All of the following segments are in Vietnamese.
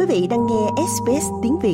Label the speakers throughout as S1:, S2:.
S1: vị đang nghe SBS tiếng Việt.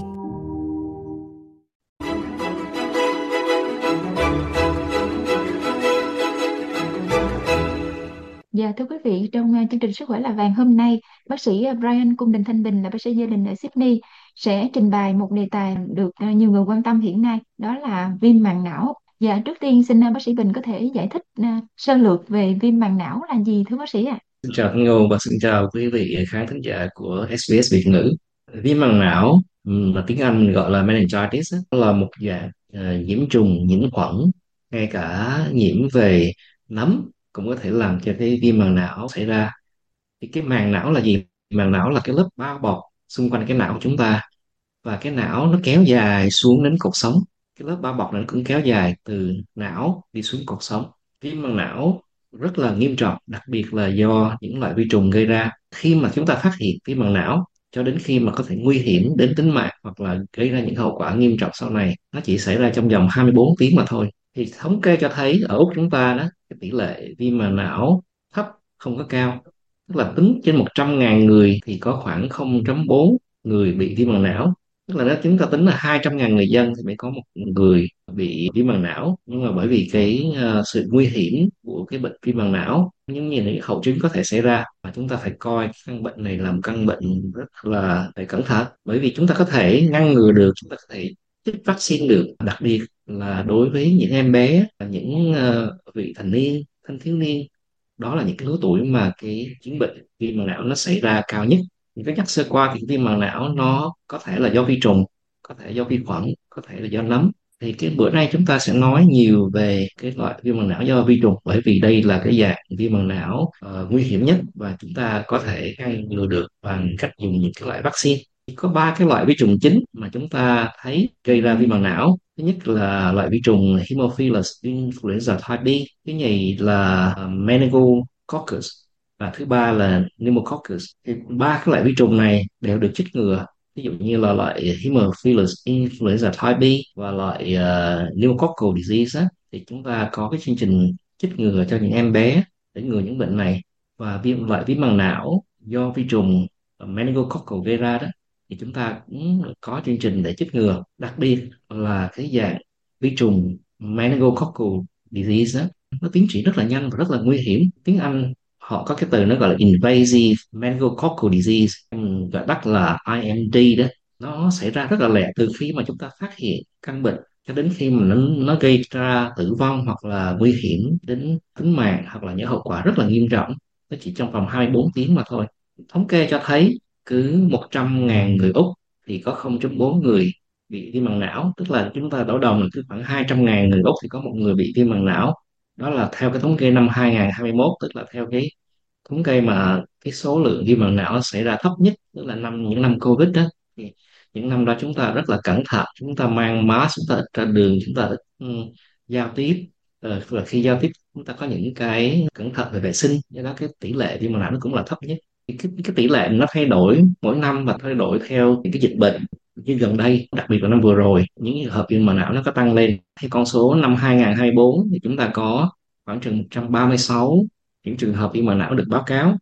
S2: Dạ thưa quý vị, trong chương trình Sức khỏe là vàng hôm nay, bác sĩ Brian Cung Đình Thanh Bình là bác sĩ gia đình ở Sydney sẽ trình bày một đề tài được nhiều người quan tâm hiện nay, đó là viêm màng não. Dạ trước tiên xin bác sĩ Bình có thể giải thích sơ lược về viêm màng não là gì thưa bác sĩ ạ?
S3: Xin chào Thanh Ngôn và xin chào quý vị khán thính giả của SBS Việt ngữ. Viêm màng não mà tiếng Anh gọi là meningitis á, là một dạng nhiễm trùng, nhiễm khuẩn, ngay cả nhiễm về nấm cũng có thể làm cho cái viêm màng não xảy ra. Thì cái màng não là gì? Màng não là cái lớp bao bọc xung quanh cái não của chúng ta, và cái não nó kéo dài xuống đến cột sống. Cái lớp bao bọc này nó cũng kéo dài từ não đi xuống cột sống. Viêm màng não rất là nghiêm trọng, đặc biệt là do những loại vi trùng gây ra. Khi mà chúng ta phát hiện viêm màng não cho đến khi mà có thể nguy hiểm đến tính mạng hoặc là gây ra những hậu quả nghiêm trọng sau này, nó chỉ xảy ra trong vòng 24 tiếng mà thôi. Thì thống kê cho thấy ở Úc chúng ta đó, cái tỷ lệ viêm màng não thấp, không có cao. Tức là tính trên 100.000 người thì có khoảng 0,4 người bị viêm màng não. Tức là nếu chúng ta tính là 200.000 người dân thì mới có một người bị viêm màng não. Nhưng mà bởi vì cái sự nguy hiểm của cái bệnh viêm màng não, những những hậu chứng có thể xảy ra, và chúng ta phải coi căn bệnh này là một căn bệnh rất là phải cẩn thận. Bởi vì chúng ta có thể ngăn ngừa được, chúng ta có thể chích vaccine được, đặc biệt là đối với những em bé, những vị thành niên, thanh thiếu niên. Đó là những cái lứa tuổi mà cái chứng bệnh viêm màng não nó xảy ra cao nhất. Những cái nhắc sơ qua thì viêm màng não nó có thể là do vi trùng, có thể do vi khuẩn, có thể là do nấm. Thì cái bữa nay chúng ta sẽ nói nhiều về cái loại viêm màng não do vi trùng, bởi vì đây là cái dạng viêm màng não nguy hiểm nhất và chúng ta có thể ngăn ngừa được bằng cách dùng những cái loại vaccine. Có ba cái loại vi trùng chính mà chúng ta thấy gây ra viêm màng não. Thứ nhất là loại vi trùng Haemophilus influenza type B, thứ nhì là Meningococcus, và thứ ba là Pneumococcus. Thì ba cái loại vi trùng này đều được chích ngừa. Ví dụ như là loại Haemophilus influenza type B và loại pneumococcal disease á, thì chúng ta có cái chương trình chích ngừa cho những em bé để ngừa những bệnh này. Và loại viêm màng não do vi trùng meningococcal gây ra đó, thì chúng ta cũng có chương trình để chích ngừa. Đặc biệt là cái dạng vi trùng meningococcal disease á, nó tiến triển rất là nhanh và rất là nguy hiểm. Tiếng Anh họ có cái từ nó gọi là invasive meningococcal disease, gọi tắt là IMD đó. Nó xảy ra rất là lẹ từ khi mà chúng ta phát hiện căn bệnh cho đến khi mà nó gây ra tử vong hoặc là nguy hiểm đến tính mạng hoặc là những hậu quả rất là nghiêm trọng. Nó chỉ trong vòng 24 tiếng mà thôi. Thống kê cho thấy cứ 100.000 người Úc thì có 0,4 người bị viêm màng não. Tức là chúng ta đổ đồng là cứ khoảng 200.000 người Úc thì có một người bị viêm màng não. Đó là theo cái thống kê năm 2021, tức là theo cái thống kê mà cái số lượng viêm màng não xảy ra thấp nhất, tức là những năm Covid đó. Thì những năm đó chúng ta rất là cẩn thận, chúng ta mang mask, chúng ta ít ra đường, chúng ta ít giao tiếp. Và khi giao tiếp chúng ta có những cái cẩn thận về vệ sinh, do đó cái tỷ lệ viêm màng não nó cũng là thấp nhất. Thì cái tỷ lệ nó thay đổi mỗi năm và thay đổi theo những cái dịch bệnh. Như gần đây, đặc biệt là năm vừa rồi, những trường hợp viêm màng não nó có tăng lên. Thì con số năm 2024 thì chúng ta có khoảng chừng 136 những trường hợp viêm màng não được báo cáo.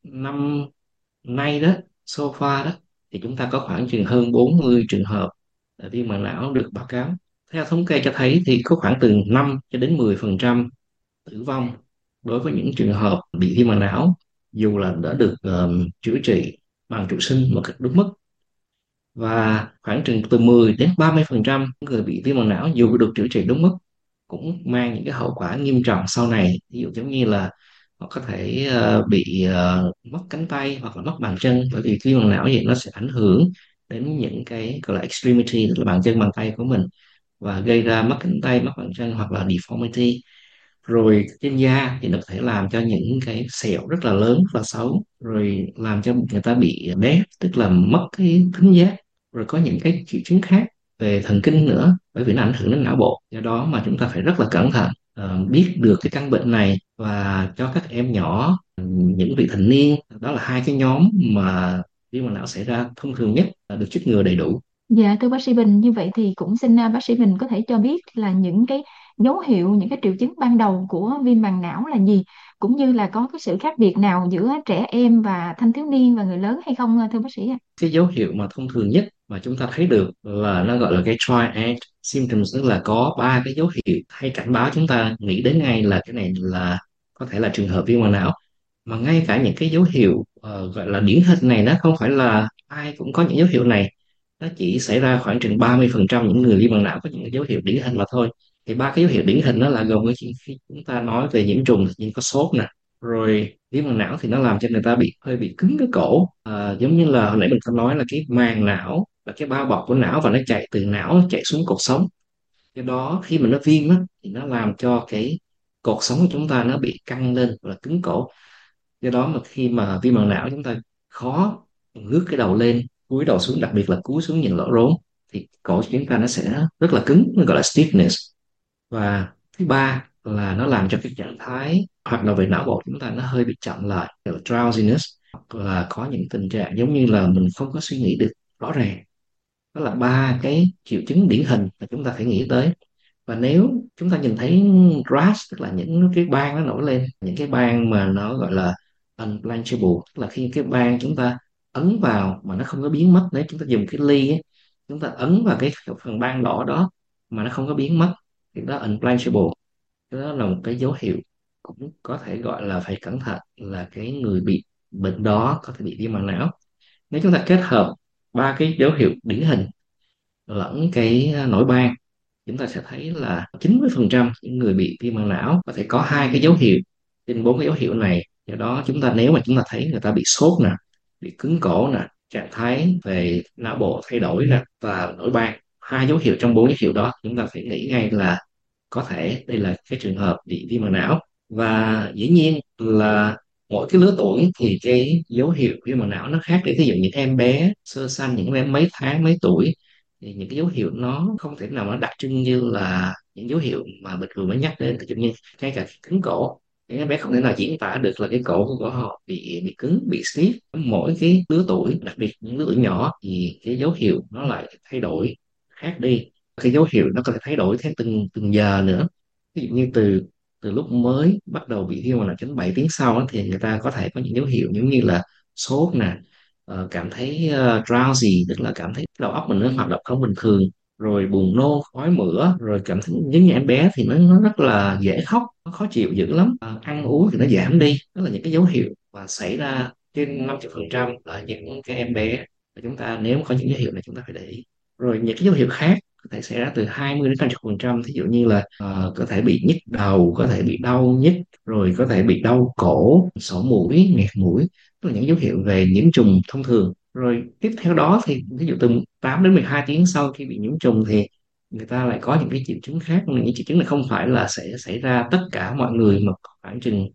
S3: Năm nay đó, so far đó, thì chúng ta có khoảng chừng hơn 40 trường hợp viêm màng não được báo cáo. Theo thống kê cho thấy thì có khoảng từ 5 cho đến 10% tử vong đối với những trường hợp bị viêm màng não, dù là đã được chữa trị bằng trụ sinh một cách đúng mức. Và khoảng chừng từ 10 đến 30% người bị viêm màng não dù được chữa trị đúng mức cũng mang những cái hậu quả nghiêm trọng sau này. Ví dụ giống như là họ có thể bị mất cánh tay hoặc là mất bàn chân, bởi vì viêm màng não vậy nó sẽ ảnh hưởng đến những cái gọi là extremity, tức là bàn chân bàn tay của mình, và gây ra mất cánh tay mất bàn chân hoặc là deformity. Rồi trên da thì nó có thể làm cho những cái sẹo rất là lớn, rất là xấu, rồi làm cho người ta bị deaf, tức là mất cái thính giác. Rồi có những cái triệu chứng khác về thần kinh nữa, bởi vì nó ảnh hưởng đến não bộ. Do đó mà chúng ta phải rất là cẩn thận, biết được cái căn bệnh này, và cho các em nhỏ, những vị thành niên, đó là hai cái nhóm mà viêm màng não xảy ra thông thường nhất, là được chích ngừa đầy đủ.
S2: Dạ thưa bác sĩ Bình, như vậy thì cũng xin bác sĩ Bình có thể cho biết là những cái dấu hiệu, những cái triệu chứng ban đầu của viêm màng não là gì, cũng như là có cái sự khác biệt nào giữa trẻ em và thanh thiếu niên và người lớn hay không thưa bác sĩ ạ?
S3: Cái dấu hiệu mà thông thường nhất mà chúng ta thấy được là nó gọi là cái triad symptoms, tức là có ba cái dấu hiệu hay cảnh báo chúng ta nghĩ đến ngay là cái này là có thể là trường hợp viêm màng não. Mà ngay cả những cái dấu hiệu gọi là điển hình này, nó không phải là ai cũng có những dấu hiệu này, nó chỉ xảy ra khoảng chừng 30% những người viêm màng não có những dấu hiệu điển hình mà thôi. Thì ba cái dấu hiệu điển hình đó là gồm cái khi chúng ta nói về nhiễm trùng thì có sốt nè, rồi viêm màng não thì nó làm cho người ta hơi bị cứng cái cổ, giống như là hồi nãy mình có nói là cái màng não là cái bao bọc của não và nó chạy từ não chạy xuống cột sống. Do đó khi mà nó viêm á, thì nó làm cho cái cột sống của chúng ta nó bị căng lên và cứng cổ. Do đó mà khi mà viêm màng não chúng ta khó ngước cái đầu lên, cúi đầu xuống, đặc biệt là cúi xuống nhìn lỗ rốn, thì cổ của chúng ta nó sẽ rất là cứng, nó gọi là stiffness. Và thứ ba là nó làm cho cái trạng thái hoạt động về não bộ chúng ta nó hơi bị chậm lại, gọi là drowsiness, hoặc là có những tình trạng giống như là mình không có suy nghĩ được rõ ràng. Đó là ba cái triệu chứng điển hình mà chúng ta phải nghĩ tới. Và nếu chúng ta nhìn thấy rash, tức là những cái ban nó nổi lên, những cái ban mà nó gọi là unblanchable, tức là khi cái ban chúng ta ấn vào mà nó không có biến mất, nếu chúng ta dùng cái ly ấy, chúng ta ấn vào cái phần ban đỏ đó mà nó không có biến mất, thì đó là unblanchable. Đó là một cái dấu hiệu cũng có thể gọi là phải cẩn thận, là cái người bị bệnh đó có thể bị viêm màng não. Nếu chúng ta kết hợp ba cái dấu hiệu điển hình lẫn cái nổi ban, chúng ta sẽ thấy là 90% những người bị viêm màng não có thể có hai cái dấu hiệu trên bốn cái dấu hiệu này. Do đó nếu mà chúng ta thấy người ta bị sốt nè, bị cứng cổ nè, trạng thái về não bộ thay đổi nè, và nổi ban, hai dấu hiệu trong bốn dấu hiệu đó, chúng ta phải nghĩ ngay là có thể đây là cái trường hợp bị viêm màng não. Và dĩ nhiên là mỗi cái lứa tuổi thì cái dấu hiệu viêm màng não nó khác đi. Ví dụ những em bé sơ sanh, những em bé mấy tháng mấy tuổi, thì những cái dấu hiệu nó không thể nào nó đặc trưng như là những dấu hiệu mà mình vừa mới nhắc đến. Ví dụ như ngay cả cứng cổ, những em bé không thể nào diễn tả được là cái cổ của họ bị cứng, bị stiff. Mỗi cái lứa tuổi, đặc biệt những lứa tuổi nhỏ, thì cái dấu hiệu nó lại thay đổi khác đi. Cái dấu hiệu nó có thể thay đổi theo từng từng giờ nữa. Ví dụ như từ từ lúc mới bắt đầu bị viêm màng não đến 7 tiếng sau á, thì người ta có thể có những dấu hiệu giống như là sốt nè, cảm thấy drowsy, tức là cảm thấy đầu óc mình nó hoạt động không bình thường, rồi buồn nôn, ói mửa, rồi cảm thấy giống như em bé thì nó rất là dễ khóc, nó khó chịu dữ lắm. Ăn uống thì nó giảm đi. Đó là những cái dấu hiệu và xảy ra trên 50% ở những cái em bé. Và chúng ta nếu có những dấu hiệu này chúng ta phải để ý. Rồi những cái dấu hiệu khác có thể xảy ra từ 20 đến 50%. Ví dụ như là có thể bị nhức đầu, có thể bị đau nhức, rồi có thể bị đau cổ, sổ mũi, nghẹt mũi. Tức là những dấu hiệu về nhiễm trùng thông thường. Rồi tiếp theo đó thì ví dụ từ 8 đến 12 tiếng sau khi bị nhiễm trùng thì người ta lại có những cái triệu chứng khác. Những triệu chứng này không phải là sẽ xảy ra tất cả mọi người, mà khoảng chừng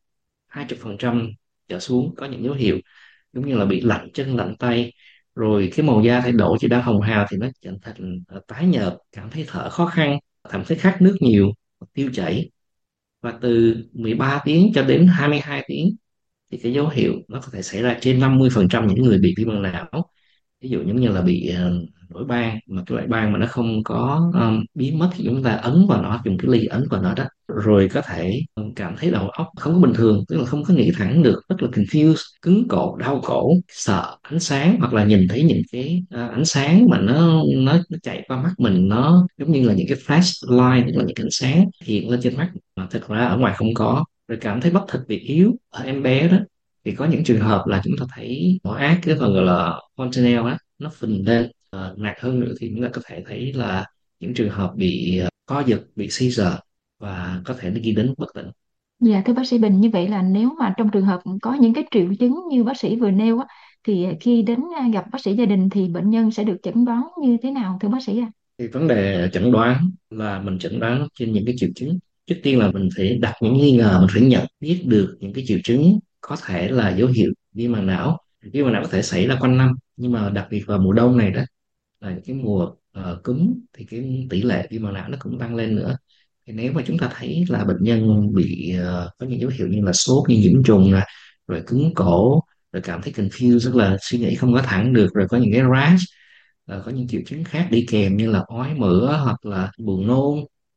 S3: 20% trở xuống có những dấu hiệu giống như là bị lạnh chân lạnh tay, rồi cái màu da thay đổi từ đang hồng hào thì nó trở thành tái nhợt, cảm thấy thở khó khăn, thậm chí khát nước nhiều, tiêu chảy. Và từ 13 tiếng cho đến 22 tiếng thì cái dấu hiệu nó có thể xảy ra trên 50% những người bị viêm màng não. Ví dụ giống như là bị nổi ban, mà cái loại ban mà nó không có biến mất thì chúng ta ấn vào nó, dùng cái ly ấn vào nó đó. Rồi có thể cảm thấy đầu óc không có bình thường, tức là không có nghĩ thẳng được, rất là confused, cứng cổ, đau cổ, sợ ánh sáng, hoặc là nhìn thấy những cái ánh sáng mà nó chạy qua mắt mình, nó giống như là những cái flashlight, tức là những cái ánh sáng hiện lên trên mắt mà thực ra ở ngoài không có. Rồi cảm thấy bắp thịt bị yếu ở em bé đó, thì có những trường hợp là chúng ta thấy mỏ ác, cái phần gọi là fontanelle á, nó phình lên. Nặng hơn nữa thì chúng ta có thể thấy là những trường hợp bị co giật, bị seizure, và có thể nó ghi đến bất tỉnh.
S2: Dạ thưa bác sĩ Bình, như vậy là nếu mà trong trường hợp có những cái triệu chứng như bác sĩ vừa nêu á, thì khi đến gặp bác sĩ gia đình thì bệnh nhân sẽ được chẩn đoán như thế nào thưa bác sĩ ạ?
S3: Thì vấn đề chẩn đoán là mình chẩn đoán trên những cái triệu chứng. Trước tiên là mình phải đặt những nghi ngờ, mình phải nhận biết được những cái triệu chứng có thể là dấu hiệu viêm màng não. Viêm màng não có thể xảy ra quanh năm, nhưng mà đặc biệt vào mùa đông này đó, là cái mùa cúm, thì cái tỷ lệ viêm màng não nó cũng tăng lên nữa. Thì nếu mà chúng ta thấy là bệnh nhân bị có những dấu hiệu như là sốt, như nhiễm trùng nè, rồi cứng cổ, rồi cảm thấy confused, tức là suy nghĩ không có thẳng được, rồi có những cái rash, có những triệu chứng khác đi kèm như là ói mửa hoặc là buồn nôn,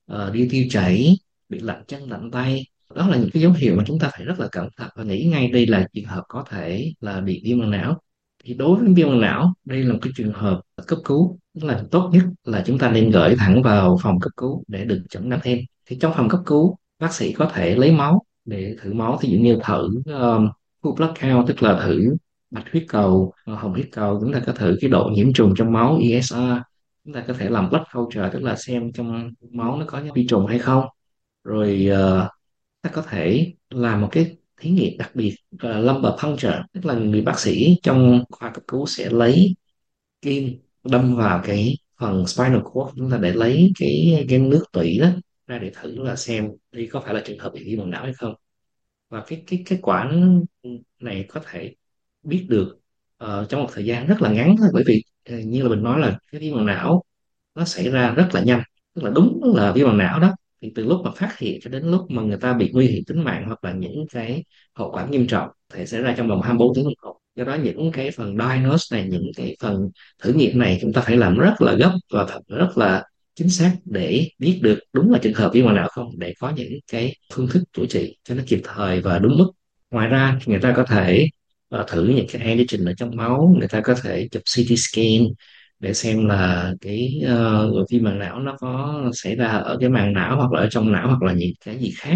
S3: đi tiêu chảy, bị lạnh chân lạnh tay. Đó là những cái dấu hiệu mà chúng ta phải rất là cẩn thận và nghĩ ngay đây là trường hợp có thể là bị viêm màng não. Thì đối với viêm màng não, đây là một cái trường hợp cấp cứu, tức là tốt nhất là chúng ta nên gửi thẳng vào phòng cấp cứu để được chẩn đoán thêm. Thì trong phòng cấp cứu, bác sĩ có thể lấy máu để thử máu, ví dụ như thử full blood count, tức là thử bạch huyết cầu, hồng huyết cầu, chúng ta có thử cái độ nhiễm trùng trong máu ESR, chúng ta có thể làm blood culture, tức là xem trong máu nó có vi trùng hay không. Rồi ta có thể làm một cái thí nghiệm đặc biệt là lumbar puncture, tức là người bác sĩ trong khoa cấp cứu sẽ lấy kim đâm vào cái phần spinal cord chúng ta để lấy cái nước tủy đó ra để thử là xem đây có phải là trường hợp bị viêm màng não hay không. Và cái kết quả này có thể biết được trong một thời gian rất là ngắn thôi, bởi vì như là mình nói là cái viêm màng não nó xảy ra rất là nhanh, tức là đúng là viêm màng não đó, thì từ lúc mà phát hiện cho đến lúc mà người ta bị nguy hiểm tính mạng hoặc là những cái hậu quả nghiêm trọng thể xảy ra trong vòng 24 tiếng đồng hồ. Do đó những cái phần diagnose này, những cái phần thử nghiệm này chúng ta phải làm rất là gấp và thật rất là chính xác để biết được đúng là trường hợp viêm màng não không, để có những cái phương thức chữa trị cho nó kịp thời và đúng mức. Ngoài ra người ta có thể thử những cái antigen ở trong máu, người ta có thể chụp CT scan để xem là cái viêm màng não nó có xảy ra ở cái màng não hoặc là ở trong não hoặc là những cái gì khác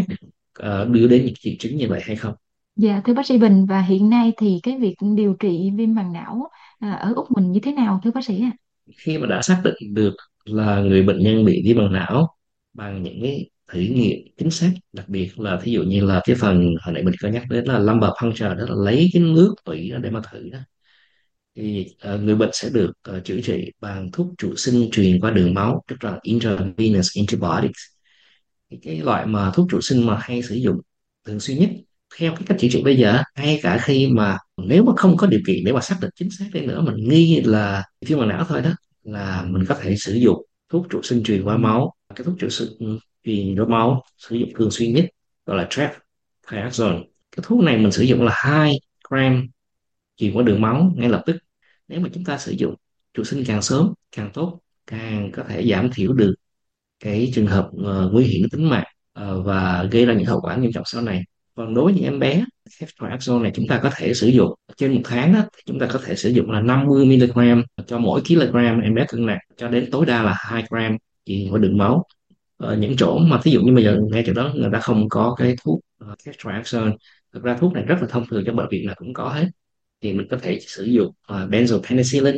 S3: đưa đến những triệu chứng như vậy hay không.
S2: Dạ, thưa bác sĩ Bình, và hiện nay thì cái việc điều trị viêm màng não ở Úc mình như thế nào thưa bác sĩ ạ?
S3: Khi mà đã xác định được là người bệnh nhân bị viêm màng não bằng những cái thử nghiệm chính xác, đặc biệt là thí dụ như là cái phần hồi nãy mình có nhắc đến là lumbar puncture, đó là lấy cái nước tủy đó để mà thử đó, thì người bệnh sẽ được chữa trị bằng thuốc trụ sinh truyền qua đường máu, tức là intravenous antibiotics. Thì cái loại mà thuốc trụ sinh mà hay sử dụng thường xuyên nhất theo cái cách chữa trị bây giờ, ngay cả khi mà nếu mà không có điều kiện để mà xác định chính xác đi nữa, mình nghi là viêm màng não thôi đó, là mình có thể sử dụng thuốc trụ sinh truyền qua máu. Cái thuốc trụ sinh truyền qua máu sử dụng thường xuyên nhất gọi là ceftriaxone. Cái thuốc này mình sử dụng là 2 gram truyền qua đường máu ngay lập tức. Nếu mà chúng ta sử dụng trụ sinh càng sớm càng tốt, càng có thể giảm thiểu được cái trường hợp nguy hiểm đến tính mạng và gây ra những hậu quả nghiêm trọng sau này. Còn đối với những em bé, ceftriaxone này chúng ta có thể sử dụng trên một tháng đó, thì chúng ta có thể sử dụng là 50 mg cho mỗi kg em bé cân nặng, cho đến tối đa là 2 gram truyền qua đường máu. Ở những chỗ mà ví dụ như bây giờ ngay chỗ đó người ta không có cái thuốc ceftriaxone, thực ra thuốc này rất là thông thường, trong bệnh viện là cũng có hết, thì mình có thể sử dụng benzopenicillin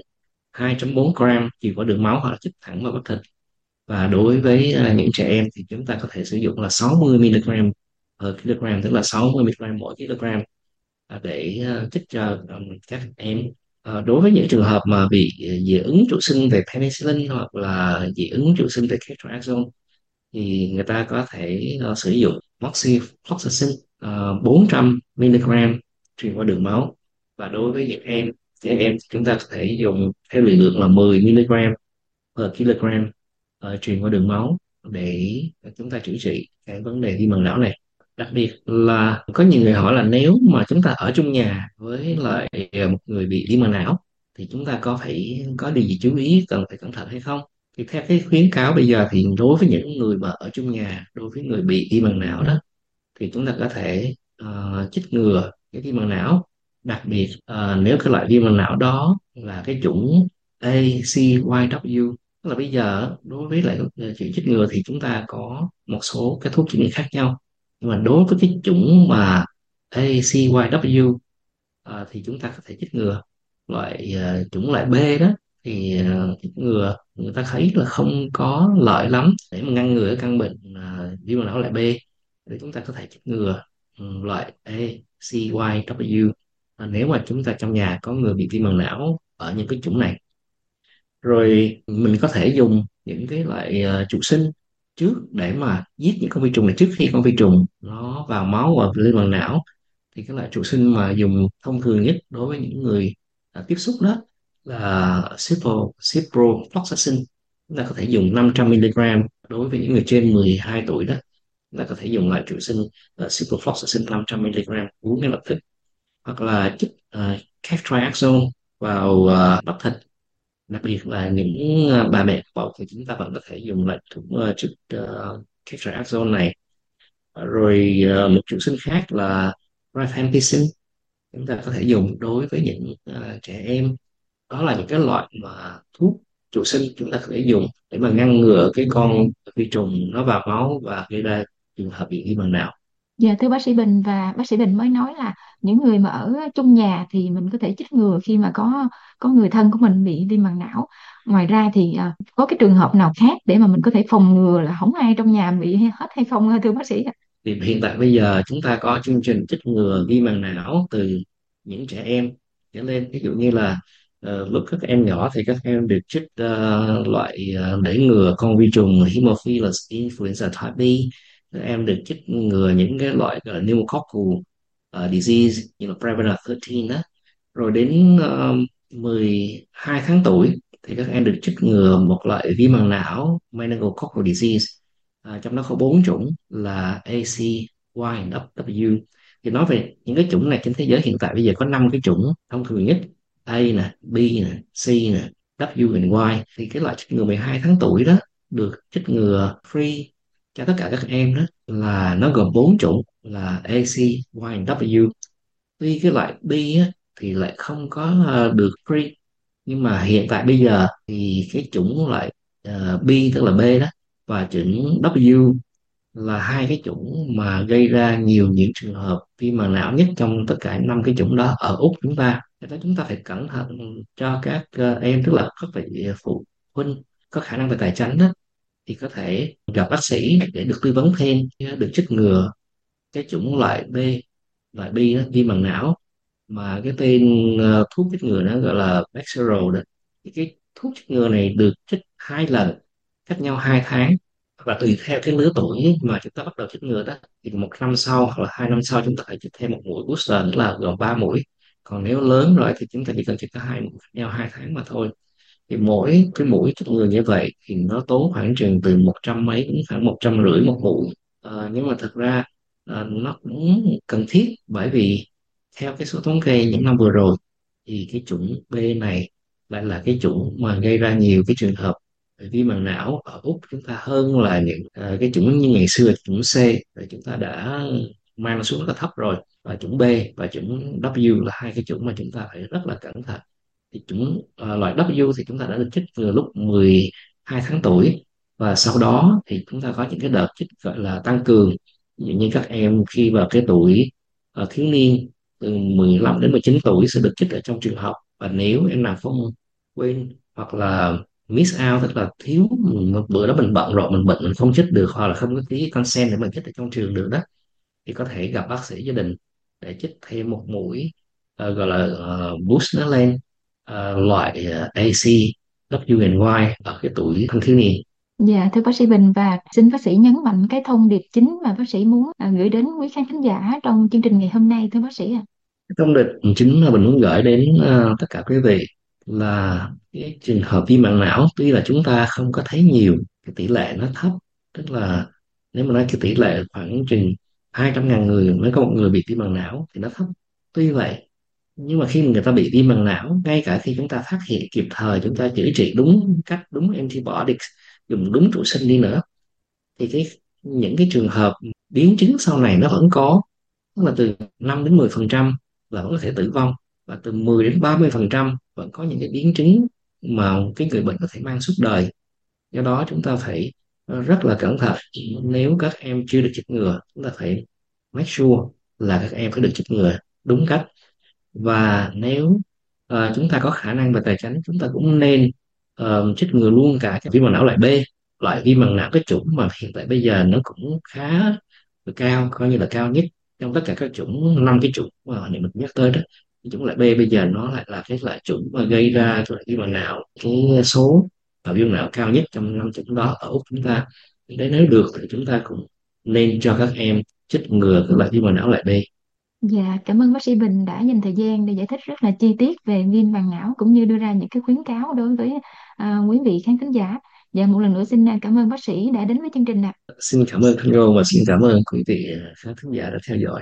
S3: 2,4 gram truyền qua đường máu hoặc là chích thẳng vào bắp thịt. Và đối với những trẻ em thì chúng ta có thể sử dụng là 60 mg per kg, tức là 60 mg mỗi kg để chích cho các em. Đối với những trường hợp mà bị dị ứng trụ sinh về penicillin hoặc là dị ứng trụ sinh về ceftriaxone, thì người ta có thể sử dụng moxifloxacin 400 mg truyền qua đường máu. Và đối với những trẻ em thì chúng ta có thể dùng theo liều lượng là 10 mg per kg truyền qua đường máu để chúng ta chữa trị cái vấn đề viêm màng não này. Đặc biệt là có nhiều người hỏi là nếu mà chúng ta ở chung nhà với lại một người bị viêm màng não thì chúng ta có điều gì chú ý cần phải cẩn thận hay không. Thì theo cái khuyến cáo bây giờ thì đối với những người mà ở chung nhà, đối với người bị viêm màng não đó, thì chúng ta có thể chích ngừa cái viêm màng não. Đặc biệt nếu cái loại viêm màng não đó là cái chủng ACYW, tức là bây giờ đối với lại chuyện chích ngừa thì chúng ta có một số cái thuốc chích ngừa khác nhau, nhưng mà đối với cái chủng mà ACYW thì chúng ta có thể chích ngừa chủng loại B đó, thì chích ngừa người ta thấy là không có lợi lắm để mà ngăn ngừa cái căn bệnh viêm màng não loại B, để chúng ta có thể chích ngừa loại ACYW nếu mà chúng ta trong nhà có người bị viêm màng não ở những cái chủng này. Rồi mình có thể dùng những cái loại trụ sinh trước để mà giết những con vi trùng này trước khi con vi trùng nó vào máu và lên màng não. Thì cái loại trụ sinh mà dùng thông thường nhất đối với những người tiếp xúc đó là ciprofloxacin. Chúng ta có thể dùng 500 mg. Đối với những người trên 12 tuổi đó, chúng ta có thể dùng loại trụ sinh ciprofloxacin 500 mg uống ngay lập tức, hoặc là chích ceftriaxone vào bắp thịt Đặc biệt là những bà mẹ bầu thì chúng ta vẫn có thể dùng loại thuốc trước ketoazoles này. Rồi một triệu chứng khác là rifampicin, chúng ta có thể dùng đối với những trẻ em. Đó là những cái loại mà thuốc trụ sinh chúng ta có thể dùng để mà ngăn ngừa cái con vi trùng nó vào máu và gây ra trường hợp bị viêm màng não.
S2: Dạ thưa bác sĩ Bình, và bác sĩ Bình mới nói là những người mà ở chung nhà thì mình có thể chích ngừa khi mà có người thân của mình bị viêm màng não. Ngoài ra thì có cái trường hợp nào khác để mà mình có thể phòng ngừa là không ai trong nhà bị hết hay không thưa bác sĩ ạ?
S3: Thì hiện tại bây giờ chúng ta có chương trình chích ngừa viêm màng não từ những trẻ em trở lên. Ví dụ như là lúc các em nhỏ thì các em được chích loại để ngừa con vi trùng Haemophilus influenza type B. Các em được chích ngừa những cái loại gọi là pneumococcal disease như là Prevnar 13 đó. Rồi đến 12 tháng tuổi thì các em được chích ngừa một loại viêm màng não meningococcal disease. Trong đó có 4 chủng là A, C, Y, W. Thì nói về những cái chủng này trên thế giới hiện tại bây giờ có 5 cái chủng thông thường nhất: A nè, B nè, C nè, W và Y. Thì cái loại chích ngừa 12 tháng tuổi đó được chích ngừa free cho tất cả các em, đó là nó gồm 4 chủng là A, C, Y, W. Tuy cái loại B á, thì lại không có được free, nhưng mà hiện tại bây giờ thì cái chủng loại B tức là B đó và chủng W là hai cái chủng mà gây ra nhiều những trường hợp viêm màng não nhất trong tất cả 5 cái chủng đó ở Úc chúng ta. Cho nên chúng ta phải cẩn thận cho các em, tức là các vị phụ huynh có khả năng về tài chính đó, thì có thể gặp bác sĩ để được tư vấn thêm, được chích ngừa cái chủng loại B, loại B đó, viêm màng não, mà cái tên thuốc chích ngừa nó gọi là Bexaral đó. Thì cái thuốc chích ngừa này được chích 2 lần cách nhau 2 tháng, và tùy theo cái lứa tuổi mà chúng ta bắt đầu chích ngừa đó, thì 1 năm sau hoặc là 2 năm sau chúng ta phải chích thêm một mũi booster nữa là gồm 3 mũi. Còn nếu lớn rồi thì chúng ta chỉ cần chích có 2 mũi cách nhau 2 tháng mà thôi. Thì mỗi cái mũi chích ngừa như vậy thì nó tốn khoảng chừng từ 100 mấy đến khoảng 150 một mũi. Nhưng mà thực ra nó cũng cần thiết, bởi vì theo cái số thống kê những năm vừa rồi thì cái chủng B này lại là cái chủng mà gây ra nhiều cái trường hợp viêm màng não ở Úc chúng ta hơn là những cái chủng như ngày xưa chủng C, rồi chúng ta đã mang nó xuống rất là thấp rồi. Và chủng B và chủng W là hai cái chủng mà chúng ta phải rất là cẩn thận. Thì loại W thì chúng ta đã được chích từ lúc 12 tháng tuổi, và sau đó thì chúng ta có những cái đợt chích gọi là tăng cường. Ví dụ như các em khi vào cái tuổi thiếu niên từ 15 đến 19 tuổi sẽ được chích ở trong trường học, và nếu em nào không quên hoặc là miss out, tức là thiếu một bữa đó mình bận rồi, mình bệnh mình không chích được, hoặc là không có cái consent để mình chích ở trong trường được đó, thì có thể gặp bác sĩ gia đình để chích thêm một mũi gọi là boost nó lên loại AC, W and Y ở cái tuổi thanh thiếu niên.
S2: Dạ thưa bác sĩ Bình, và xin bác sĩ nhấn mạnh cái thông điệp chính mà bác sĩ muốn gửi đến quý khán thính giả trong chương trình ngày hôm nay thưa bác sĩ ạ.
S3: Cái thông điệp chính mà mình muốn gửi đến tất cả quý vị là cái trường hợp viêm màng não tuy là chúng ta không có thấy nhiều, cái tỷ lệ nó thấp, tức là nếu mà nói cái tỷ lệ khoảng chừng 200.000 người mới có một người bị viêm màng não thì nó thấp. Tuy vậy, nhưng mà khi người ta bị viêm màng não, ngay cả khi chúng ta phát hiện kịp thời, chúng ta chữa trị đúng cách, đúng antibiotics, dùng đúng trụ sinh đi nữa, thì những cái trường hợp biến chứng sau này nó vẫn có, tức là từ 5 đến 10% là vẫn có thể tử vong, và từ 10 đến 30% vẫn có những cái biến chứng mà cái người bệnh có thể mang suốt đời. Do đó chúng ta phải rất là cẩn thận. Nếu các em chưa được chích ngừa, chúng ta phải make sure là các em phải được chích ngừa đúng cách. Và nếu chúng ta có khả năng về tài chính, chúng ta cũng nên chích ngừa luôn cả cái viêm màng não loại B, loại viêm màng não cái chủng mà hiện tại bây giờ nó cũng khá là cao, coi như là cao nhất trong tất cả các chủng, 5 cái chủng mà hồi nãy mình nhắc tới đó. Cái chủng loại B bây giờ nó lại là cái loại chủng mà gây ra cái loại viêm màng não, cái số viêm màng não cao nhất trong 5 chủng đó ở Úc chúng ta. Đấy, nếu được thì chúng ta cũng nên cho các em chích ngừa cái loại viêm màng não loại B.
S2: Dạ, cảm ơn bác sĩ Bình đã dành thời gian để giải thích rất là chi tiết về viêm màng não cũng như đưa ra những cái khuyến cáo đối với quý vị khán thính giả. Dạ, một lần nữa xin cảm ơn bác sĩ đã đến với chương trình ạ.
S3: Xin cảm ơn Thanh Ngô và xin cảm ơn quý vị khán thính giả đã theo dõi.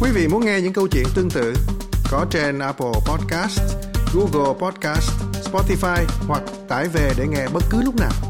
S4: Quý vị muốn nghe những câu chuyện tương tự có trên Apple Podcast, Google Podcast, Spotify hoặc tải về để nghe bất cứ lúc nào.